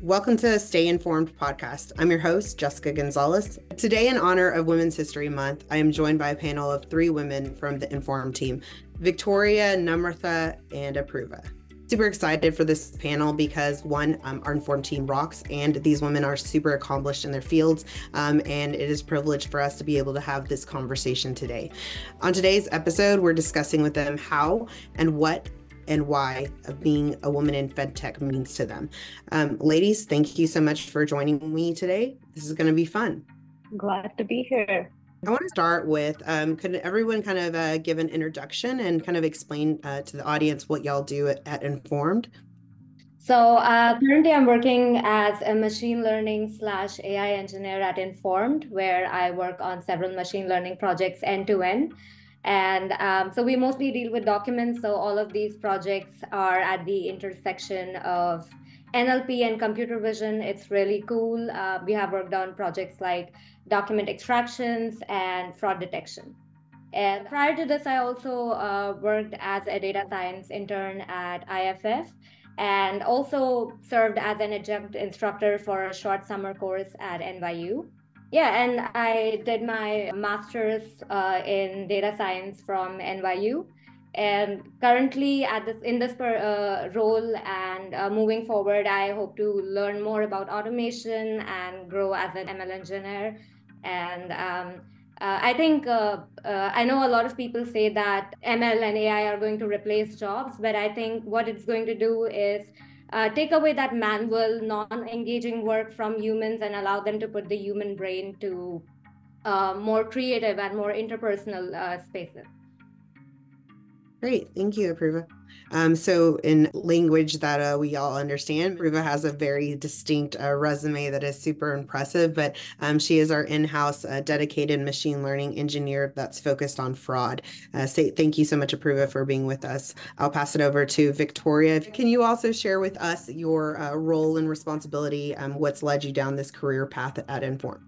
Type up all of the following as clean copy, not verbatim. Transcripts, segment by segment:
Welcome to Stay Informed podcast. I'm your host, Jessica Gonzalez. Today, in honor of Women's History Month, I am joined by a panel of three women from the Informed team, Victoria, Namratha, and Apurva. Super excited for this panel because one, our Informed team rocks, and these women are super accomplished in their fields, and it is a privilege for us to be able to have this conversation today. On today's episode, we're discussing with them how and what and why of being a woman in FedTech means to them. Ladies, thank you so much for joining me today. This is going to be fun. Glad to be here. I want to start with, could everyone kind of give an introduction and kind of explain to the audience what y'all do at Informed? So currently I'm working as a machine learning / AI engineer at Informed, where I work on several machine learning projects end to end. And so we mostly deal with documents. So all of these projects are at the intersection of NLP and computer vision. It's really cool. We have worked on projects like document extractions and fraud detection. And prior to this, I also worked as a data science intern at IFF and also served as an adjunct instructor for a short summer course at NYU. Yeah, and I did my master's in data science from NYU. And currently in this role and moving forward, I hope to learn more about automation and grow as an ML engineer. And I think I know a lot of people say that ML and AI are going to replace jobs, but I think what it's going to do is take away that manual, non-engaging work from humans and allow them to put the human brain to more creative and more interpersonal spaces. Great, thank you, Apurva. So in language that we all understand, Apurva has a very distinct resume that is super impressive, but she is our in-house dedicated machine learning engineer that's focused on fraud. Thank you so much, Apurva, for being with us. I'll pass it over to Victoria. Can you also share with us your role and responsibility, what's led you down this career path at Informed?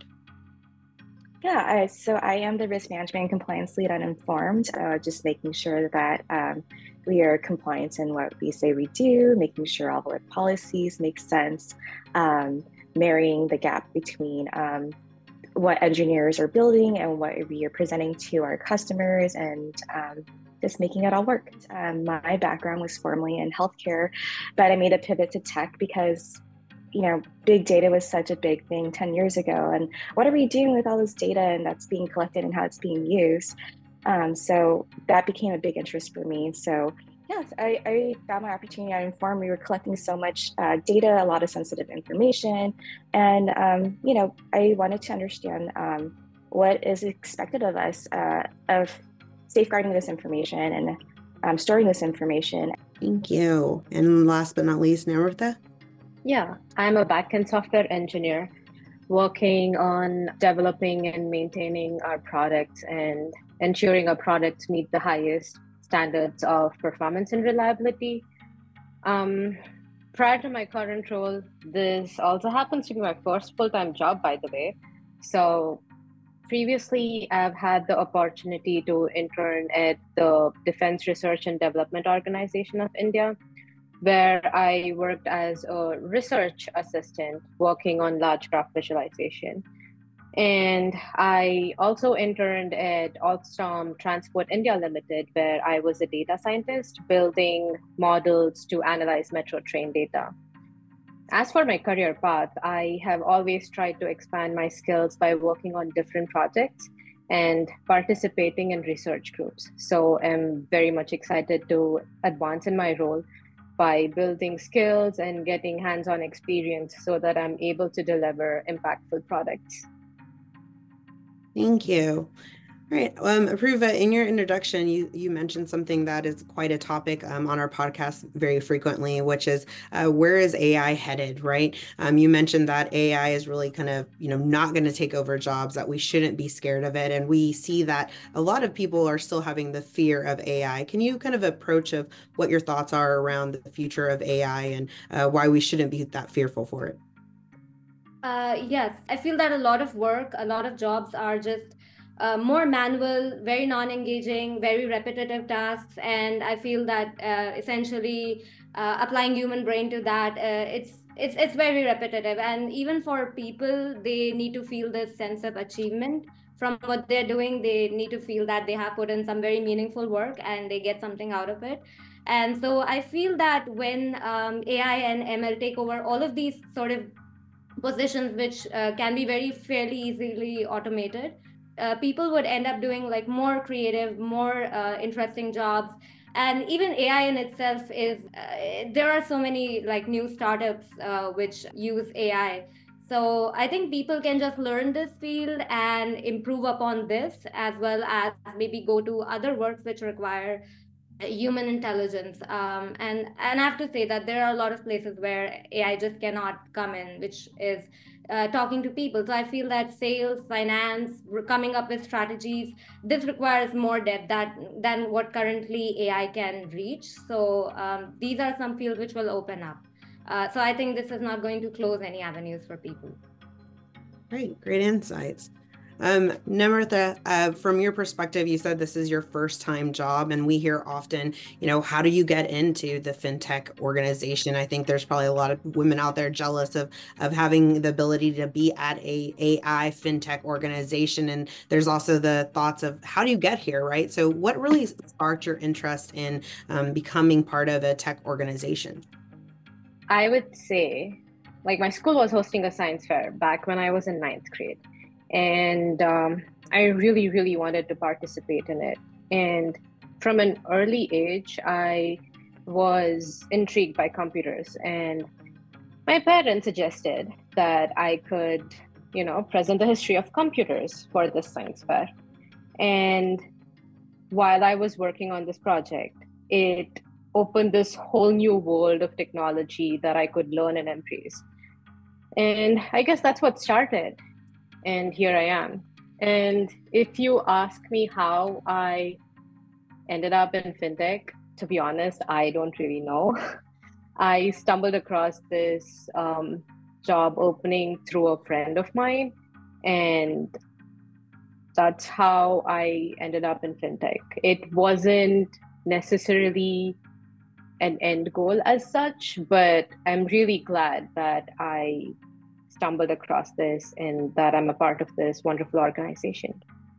Yeah, so I am the risk management and compliance lead at Informed, just making sure that we are compliant in what we say we do, making sure all of our policies make sense, marrying the gap between what engineers are building and what we are presenting to our customers, and just making it all work. My background was formerly in healthcare, but I made a pivot to tech because big data was such a big thing 10 years ago. And what are we doing with all this data and that's being collected and how it's being used? So that became a big interest for me. So yes, I found my opportunity at Inform. We were collecting so much data, a lot of sensitive information. And, I wanted to understand what is expected of us of safeguarding this information and storing this information. Thank you. And last but not least, Namratha? Yeah, I'm a backend software engineer working on developing and maintaining our products and ensuring our products meet the highest standards of performance and reliability. Prior to my current role, this also happens to be my first full-time job, by the way. So previously, I've had the opportunity to intern at the Defense Research and Development Organization of India, where I worked as a research assistant working on large graph visualization. And I also interned at Alstom Transport India Limited, where I was a data scientist building models to analyze metro train data. As for my career path, I have always tried to expand my skills by working on different projects and participating in research groups. So I'm very much excited to advance in my role by building skills and getting hands-on experience so that I'm able to deliver impactful products. Thank you. All right. Apurva, in your introduction, you mentioned something that is quite a topic on our podcast very frequently, which is where is AI headed, right? You mentioned that AI is really kind of, not going to take over jobs, that we shouldn't be scared of it. And we see that a lot of people are still having the fear of AI. Can you kind of approach of what your thoughts are around the future of AI and why we shouldn't be that fearful for it? Yes, I feel that a lot of jobs are just more manual, very non-engaging, very repetitive tasks. And I feel that essentially applying human brain to that, it's very repetitive, and even for people, they need to feel this sense of achievement from what they're doing. They need to feel that they have put in some very meaningful work and they get something out of it. And so I feel that when AI and ML take over all of these sort of positions, which can be very fairly easily automated, people would end up doing like more creative, more interesting jobs. And even AI in itself is, there are so many like new startups which use AI. So I think people can just learn this field and improve upon this, as well as maybe go to other works which require human intelligence. And I have to say that there are a lot of places where AI just cannot come in, which is talking to people. So I feel that sales, finance, coming up with strategies, this requires more depth than what currently AI can reach. So these are some fields which will open up. So I think this is not going to close any avenues for people. Great insights. Namratha, from your perspective, you said this is your first time job, and we hear often, how do you get into the fintech organization? I think there's probably a lot of women out there jealous of having the ability to be at a AI fintech organization. And there's also the thoughts of how do you get here, right? So what really sparked your interest in becoming part of a tech organization? I would say, like, my school was hosting a science fair back when I was in ninth grade. And I really, really wanted to participate in it. And from an early age, I was intrigued by computers. And my parents suggested that I could, present the history of computers for this science fair. And while I was working on this project, it opened this whole new world of technology that I could learn and embrace. And I guess that's what started. And here I am. And if you ask me how I ended up in fintech, to be honest, I don't really know. I stumbled across this job opening through a friend of mine, and that's how I ended up in fintech. It wasn't necessarily an end goal as such, but I'm really glad that I stumbled across this and that I'm a part of this wonderful organization.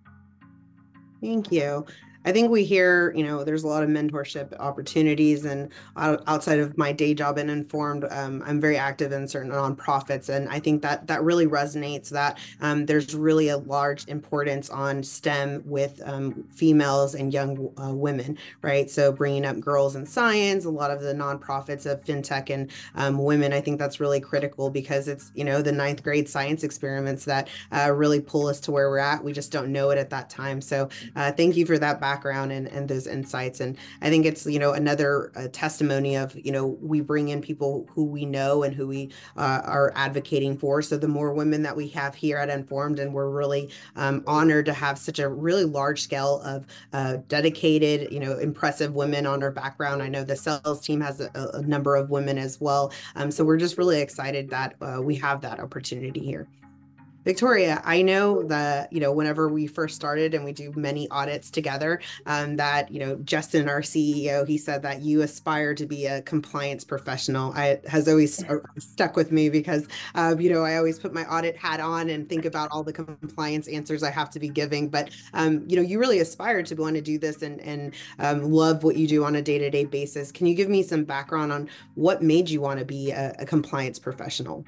Thank you. I think we hear, there's a lot of mentorship opportunities, and outside of my day job in Informed, I'm very active in certain nonprofits, and I think that really resonates that there's really a large importance on STEM with females and young women, right? So bringing up girls in science, a lot of the nonprofits of fintech and women, I think that's really critical because it's, the ninth grade science experiments that really pull us to where we're at. We just don't know it at that time. So thank you for that background and those insights. And I think it's, another testimony of, we bring in people who we know and who we are advocating for. So the more women that we have here at Informed, and we're really honored to have such a really large scale of dedicated, impressive women on our background. I know the sales team has a number of women as well. So we're just really excited that we have that opportunity here. Victoria, I know that, whenever we first started and we do many audits together, that, Justin, our CEO, he said that you aspire to be a compliance professional. It has always stuck with me because, I always put my audit hat on and think about all the compliance answers I have to be giving. But, you really aspire to want to do this and love what you do on a day-to-day basis. Can you give me some background on what made you want to be a compliance professional?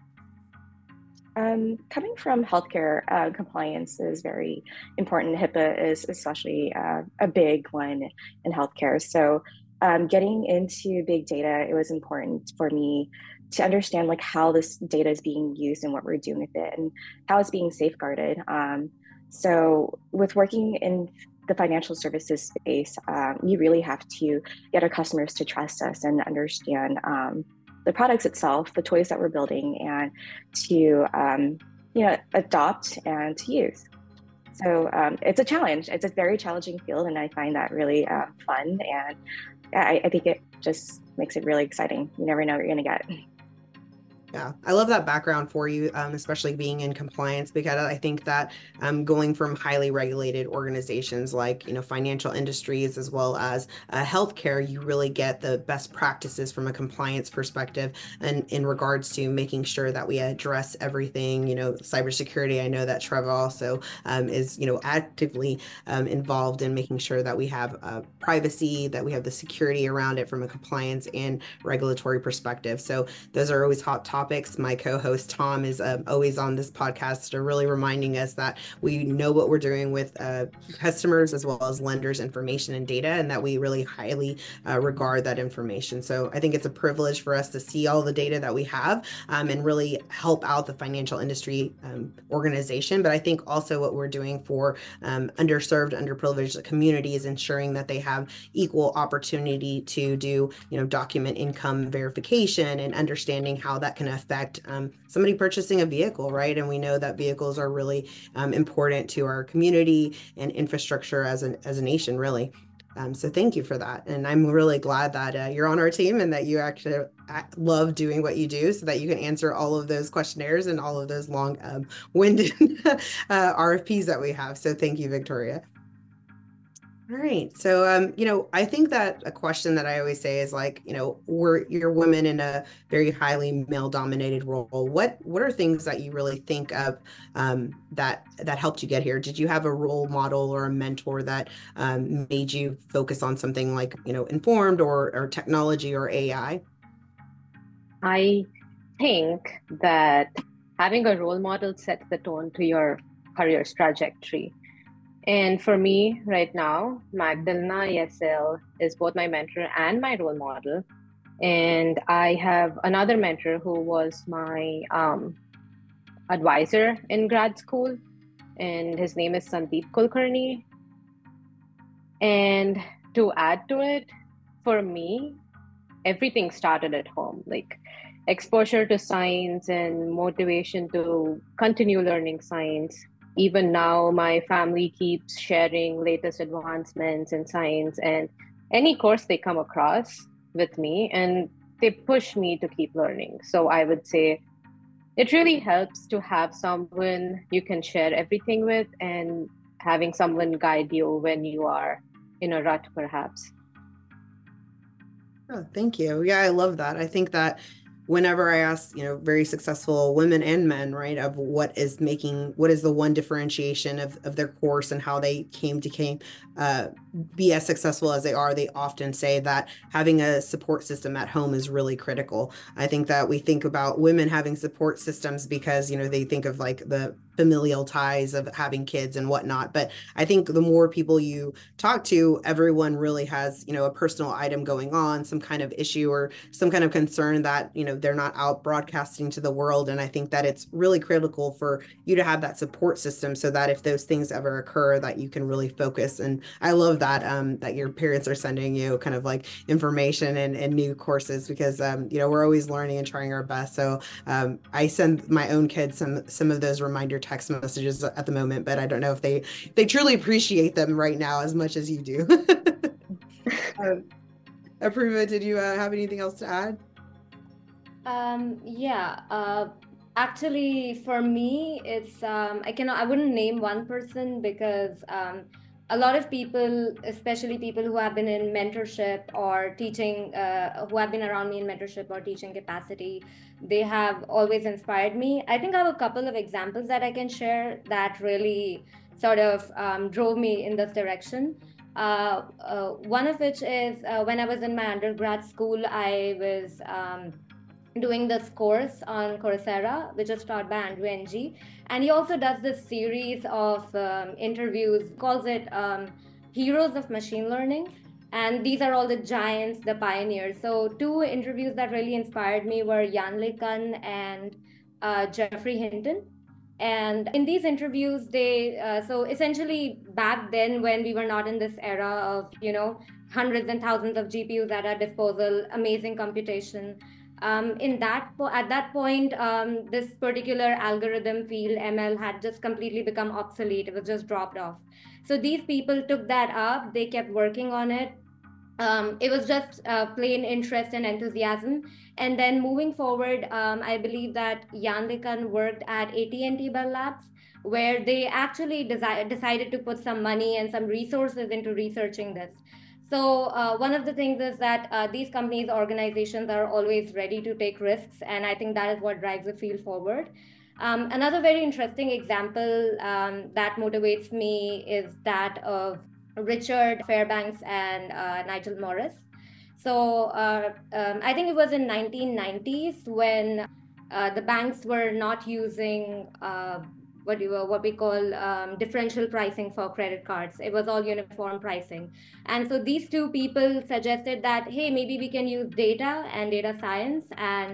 Coming from healthcare, compliance is very important. HIPAA is especially a big one in healthcare. So getting into big data, it was important for me to understand like how this data is being used and what we're doing with it and how it's being safeguarded. So with working in the financial services space, you really have to get our customers to trust us and understand the products itself, the toys that we're building, and to adopt and to use. So it's a challenge. It's a very challenging field, and I find that really fun. And I think it just makes it really exciting. You never know what you're going to get. Yeah, I love that background for you, especially being in compliance, because I think that going from highly regulated organizations like, financial industries as well as healthcare, you really get the best practices from a compliance perspective and in regards to making sure that we address everything, cybersecurity. I know that Trevor also is, actively involved in making sure that we have privacy, that we have the security around it from a compliance and regulatory perspective. So those are always hot topics. My co-host Tom is always on this podcast, really reminding us that we know what we're doing with customers as well as lenders' information and data, and that we really highly regard that information. So I think it's a privilege for us to see all the data that we have and really help out the financial industry organization. But I think also what we're doing for underserved, underprivileged communities, ensuring that they have equal opportunity to do, document income verification and understanding how that can affect somebody purchasing a vehicle, right? And we know that vehicles are really important to our community and infrastructure as a nation, really. So thank you for that. And I'm really glad that you're on our team and that you actually love doing what you do so that you can answer all of those questionnaires and all of those long-winded RFPs that we have. So thank you, Victoria. All right. So, I think that a question that I always say is like, you're women in a very highly male-dominated role. What are things that you really think of that helped you get here? Did you have a role model or a mentor that made you focus on something like, informed or technology or AI? I think that having a role model sets the tone to your career's trajectory. And for me right now, Magdalena ESL is both my mentor and my role model. And I have another mentor who was my advisor in grad school, and his name is Sandeep Kulkarni. And to add to it, for me, everything started at home, like exposure to science and motivation to continue learning science. Even now, my family keeps sharing latest advancements in science and any course they come across with me, and they push me to keep learning. So I would say it really helps to have someone you can share everything with and having someone guide you when you are in a rut, perhaps. Oh, thank you. Yeah, I love that. I think that whenever I ask, very successful women and men, right, of what is the one differentiation of their course and how they came to be as successful as they are, they often say that having a support system at home is really critical. I think that we think about women having support systems because, they think of like the familial ties of having kids and whatnot. But I think the more people you talk to, everyone really has, a personal item going on, some kind of issue or some kind of concern that, they're not out broadcasting to the world. And I think that it's really critical for you to have that support system so that if those things ever occur, that you can really focus. And I love that, that your parents are sending you kind of like information and new courses because, we're always learning and trying our best. So I send my own kids some of those reminder text messages at the moment, but I don't know if they truly appreciate them right now as much as you do. Apurva, did you have anything else to add? Yeah. Actually, for me, it's I wouldn't name one person because a lot of people, especially people who have been in mentorship or teaching, who have been around me in mentorship or teaching capacity, they have always inspired me. I think I have a couple of examples that I can share that really sort of drove me in this direction. One of which is when I was in my undergrad school, I was doing this course on Coursera, which is taught by Andrew Ng. And he also does this series of interviews, calls it Heroes of Machine Learning. And these are all the giants, the pioneers. So two interviews that really inspired me were Jan LeCun and Geoffrey Hinton. And in these interviews, so essentially back then when we were not in this era of, hundreds and thousands of GPUs at our disposal, amazing computation, at that point, this particular algorithm field, ML, had just completely become obsolete. It was just dropped off. So these people took that up. They kept working on it. It was just plain interest and enthusiasm. And then moving forward, I believe that Yandekan worked at AT&T Bell Labs, where they actually decided to put some money and some resources into researching this. So one of the things is that these companies, organizations are always ready to take risks, and I think that is what drives the field forward. Another very interesting example that motivates me is that of Richard Fairbanks and Nigel Morris. So I think it was in 1990s when the banks were not using what we call differential pricing for credit cards. It was all uniform pricing. And so these two people suggested that, hey, maybe we can use data and data science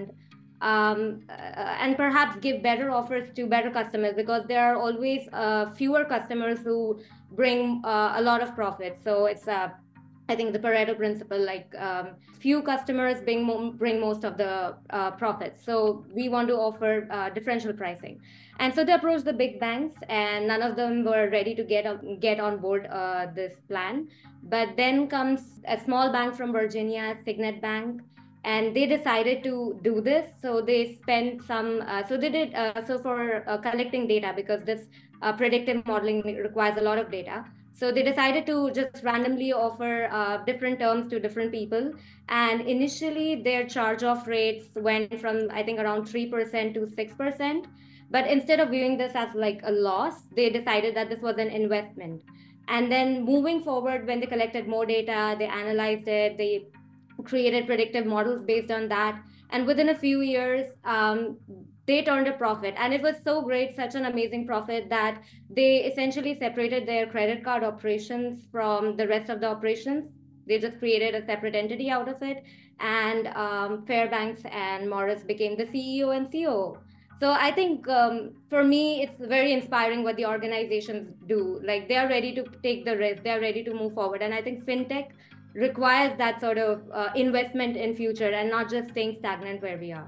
and perhaps give better offers to better customers, because there are always fewer customers who bring a lot of profit. So it's I think the Pareto principle, like few customers bring most of the profits. So we want to offer differential pricing. And so they approached the big banks, and none of them were ready to get on board this plan. But then comes a small bank from Virginia, Signet Bank, and they decided to do this. So they spent some so they did so for collecting data, because this predictive modeling requires a lot of data. So they decided to just randomly offer different terms to different people, and initially their charge off rates went from, I think, around 3% to 6%. But instead of viewing this as like a loss, they decided that this was an investment. And then moving forward, when they collected more data, they analyzed it, they created predictive models based on that, and within a few years they turned a profit. And it was so great, such an amazing profit, that they essentially separated their credit card operations from the rest of the operations. They just created a separate entity out of it, and Fairbanks and Morris became the CEO and COO. So I think for me, it's very inspiring what the organizations do. Like, they are ready to take the risk, they are ready to move forward. And I think fintech requires that sort of investment in future, and not just staying stagnant where we are.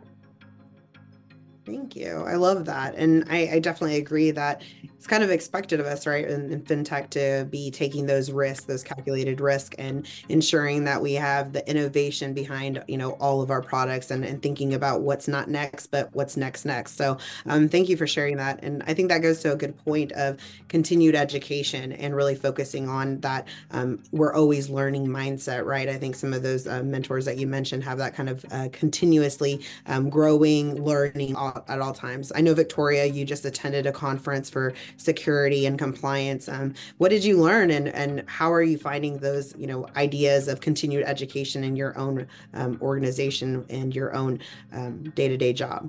Thank you. I love that. And I definitely agree that it's kind of expected of us, right, in fintech to be taking those risks, those calculated risks, and ensuring that we have the innovation behind, all of our products, and thinking about what's not next, but what's next. So thank you for sharing that. And I think that goes to a good point of continued education and really focusing on that we're always learning mindset, right? I think some of those mentors that you mentioned have that kind of continuously growing, learning at all times. I know, Victoria, you just attended a conference for security and compliance. What did you learn, and how are you finding those, ideas of continued education in your own organization and your own day-to-day job?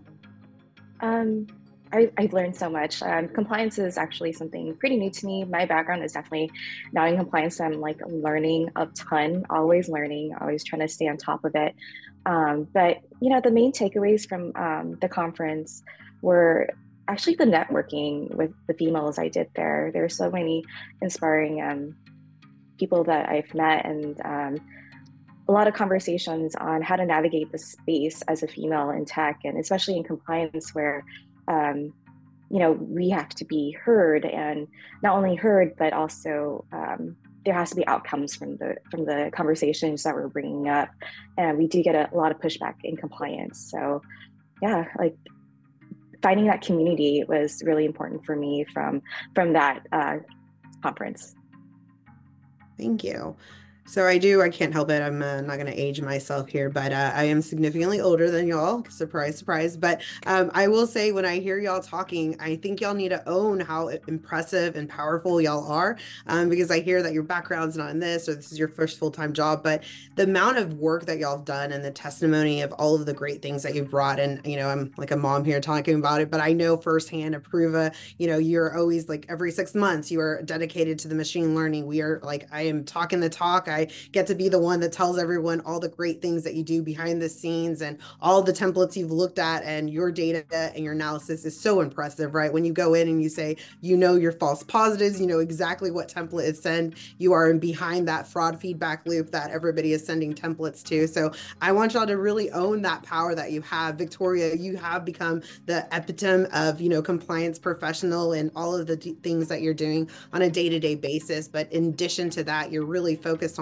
I've learned so much. Compliance is actually something pretty new to me. My background is definitely not in compliance. So I'm like learning a ton, always learning, always trying to stay on top of it. But the main takeaways from the conference were actually the networking with the females I did there. There are so many inspiring people that I've met, and a lot of conversations on how to navigate the space as a female in tech, and especially in compliance, where we have to be heard, and not only heard, but also there has to be outcomes from the conversations that we're bringing up, and we do get a lot of pushback in compliance. So yeah, like finding that community was really important for me from that conference. Thank you. So I can't help it. I'm not going to age myself here, but I am significantly older than y'all. Surprise, surprise. But I will say, when I hear y'all talking, I think y'all need to own how impressive and powerful y'all are, because I hear that your background's not in this, or this is your first full-time job, but the amount of work that y'all have done and the testimony of all of the great things that you've brought. And, I'm like a mom here talking about it, but I know firsthand, Apruva, you're always like every 6 months, you are dedicated to the machine learning. We are like, I am talking the talk. I get to be the one that tells everyone all the great things that you do behind the scenes, and all the templates you've looked at, and your data and your analysis is so impressive, right? When you go in and you say, your false positives, exactly what template is sent, you are behind that fraud feedback loop that everybody is sending templates to. So I want y'all to really own that power that you have. Victoria, you have become the epitome of, compliance professional, and all of the things that you're doing on a day-to-day basis. But in addition to that, you're really focused on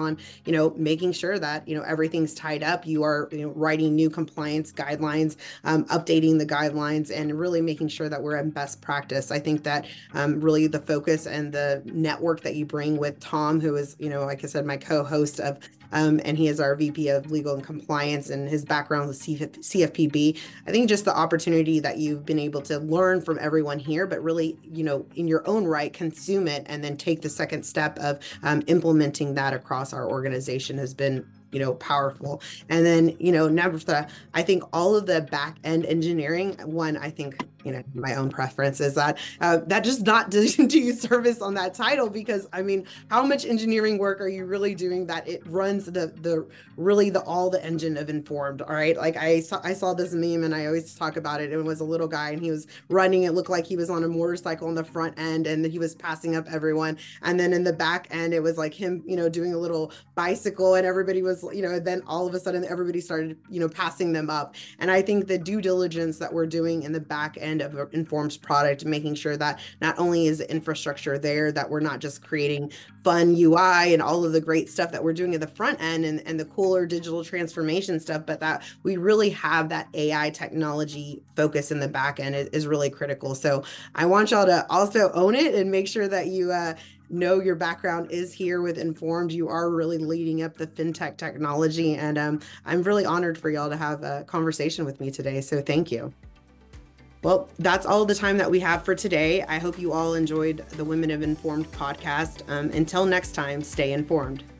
on, making sure that, everything's tied up. You are, writing new compliance guidelines, updating the guidelines, and really making sure that we're in best practice. I think that really the focus and the network that you bring with Tom, who is, like I said, my co-host of and he is our VP of Legal and Compliance, and his background with CFPB. I think just the opportunity that you've been able to learn from everyone here, but really, in your own right, consume it and then take the second step of implementing that across our organization has been powerful. And then, Namrata, I think all of the back end engineering, I think, my own preference is that that just not do you service on that title, because I mean, how much engineering work are you really doing that it runs all the engine of Informed? All right. Like I saw this meme and I always talk about it. It was a little guy and he was running. It looked like he was on a motorcycle on the front end and he was passing up everyone. And then in the back end, it was like him, doing a little bicycle, and everybody was, then all of a sudden everybody started, passing them up. And I think the due diligence that we're doing in the back end of Informed's product, making sure that not only is the infrastructure there, that we're not just creating fun UI and all of the great stuff that we're doing at the front end and the cooler digital transformation stuff, but that we really have that AI technology focus in the back end is really critical. So I want y'all to also own it and make sure that you know your background is here with Informed. You are really leading up the fintech technology, and I'm really honored for y'all to have a conversation with me today. So thank you. Well, that's all the time that we have for today. I hope you all enjoyed the Women of Informed podcast. Until next time, stay informed.